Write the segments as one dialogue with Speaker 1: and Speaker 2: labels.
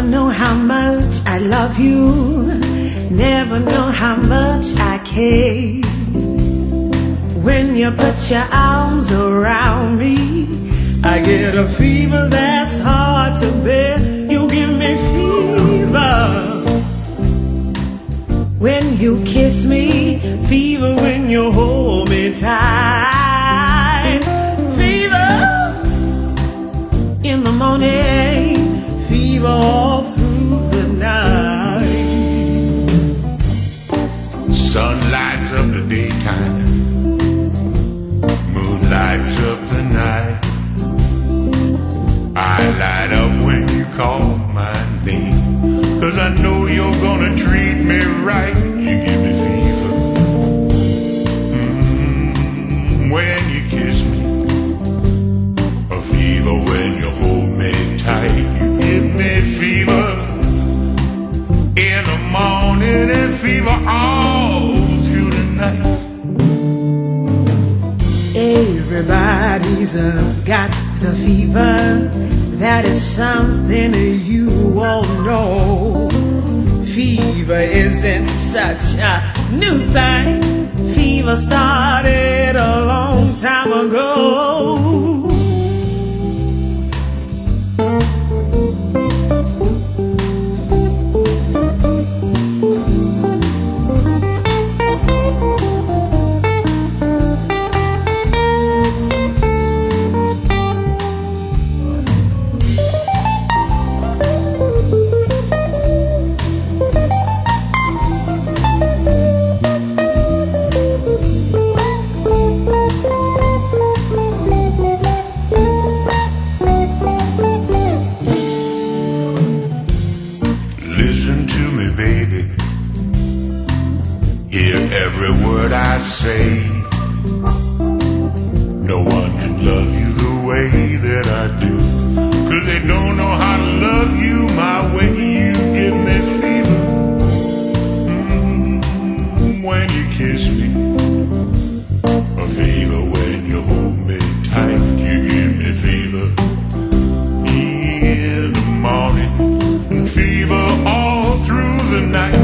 Speaker 1: know how much I love you, never know how much I care. When you put your arms around me, I get a fever that's hard to bear. You give me fever when you kiss me, fever when you hold me tight, fever in the morning, fever all through the night.
Speaker 2: Sun lights up the daytime, moon lights up the night. I light up when you call my name, 'cause I know you're gonna treat me right. You give me fever when you kiss me, a fever when you hold me tight. You give me fever in the morning and fever all through the night.
Speaker 1: Everybody's got the fever. That is something you all know. Fever isn't such a new thing. Fever started a long time ago.
Speaker 2: Listen to me, baby. Hear every word I say. No one can love you the way that I do, 'cause they don't know how to love you my way. You give me fever when you kiss me, a fever when you hold me tight. You give me fever in the morning and fever all through the night.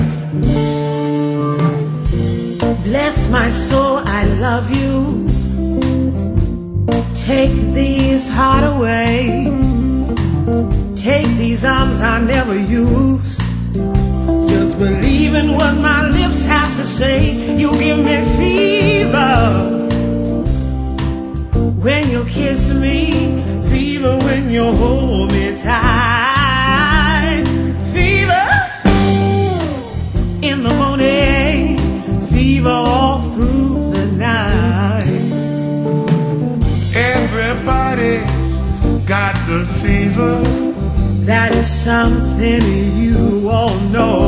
Speaker 1: Bless my soul, I love you. Take these heart away. Take these arms I never used. Just believe in what my lips have to say. You give me fever when you kiss me, fever when you hold me tight, fever in the morning, fever all through the night.
Speaker 2: Everybody got the fever.
Speaker 1: That is something you all know.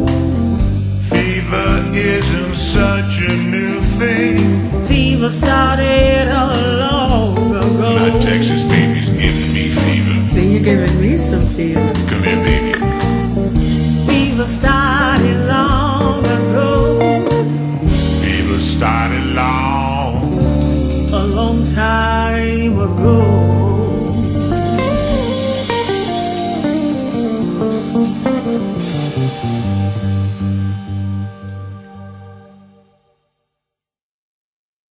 Speaker 2: Fever isn't such a new thing.
Speaker 1: Fever started long ago.
Speaker 2: My Texas